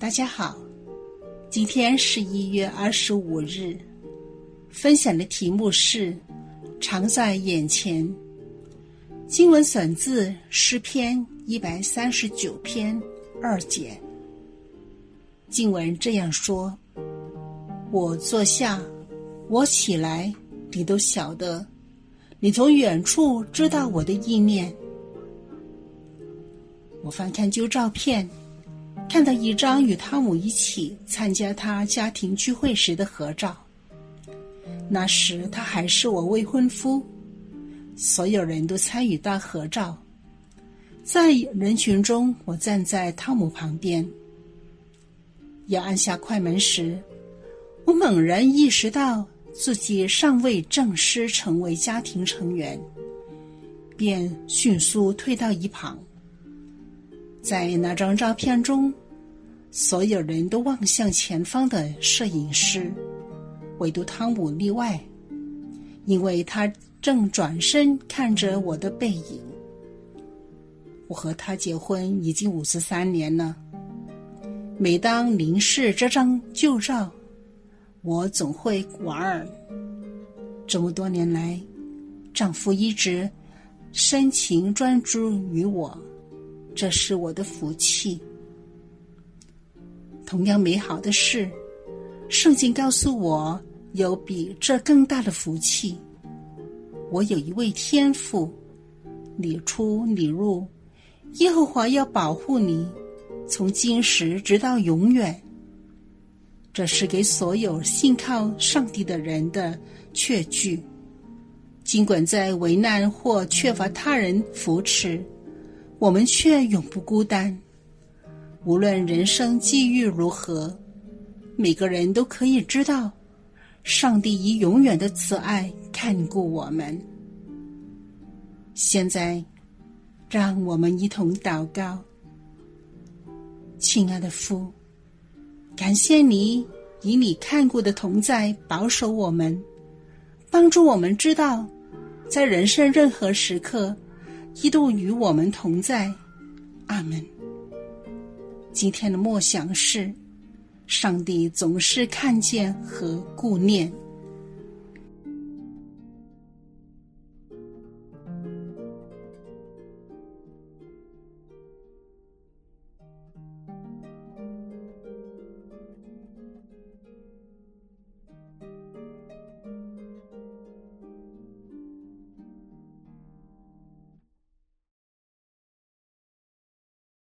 大家好，今天是1月25日，分享的题目是常在眼前。经文选自诗篇139篇2节。经文这样说：我坐下，我起来，你都晓得，你从远处知道我的意念。我翻看旧照片，看到一张与汤姆一起参加他家庭聚会时的合照。那时他还是我未婚夫，所有人都参与到合照。在人群中，我站在汤姆旁边。要按下快门时，我猛然意识到自己尚未正式成为家庭成员，便迅速退到一旁。在那张照片中，所有人都望向前方的摄影师，唯独汤姆例外，因为他正转身看着我的背影。我和他结婚已经53年了，每当凝视这张旧照，我总会莞尔。这么多年来，丈夫一直深情专注于我，这是我的福气。同样美好的是，圣经告诉我有比这更大的福气。我有一位天父，你出你入，耶和华要保护你，从今时直到永远。这是给所有信靠上帝的人的确据。尽管在危难或缺乏他人扶持，我们却永不孤单。无论人生际遇如何，每个人都可以知道，上帝以永远的慈爱看顾我们。现在，让我们一同祷告。亲爱的父，感谢你以你看顾的同在保守我们，帮助我们知道，在人生任何时刻，一度与我们同在。阿们。今天的默想是，上帝总是看见和顾念。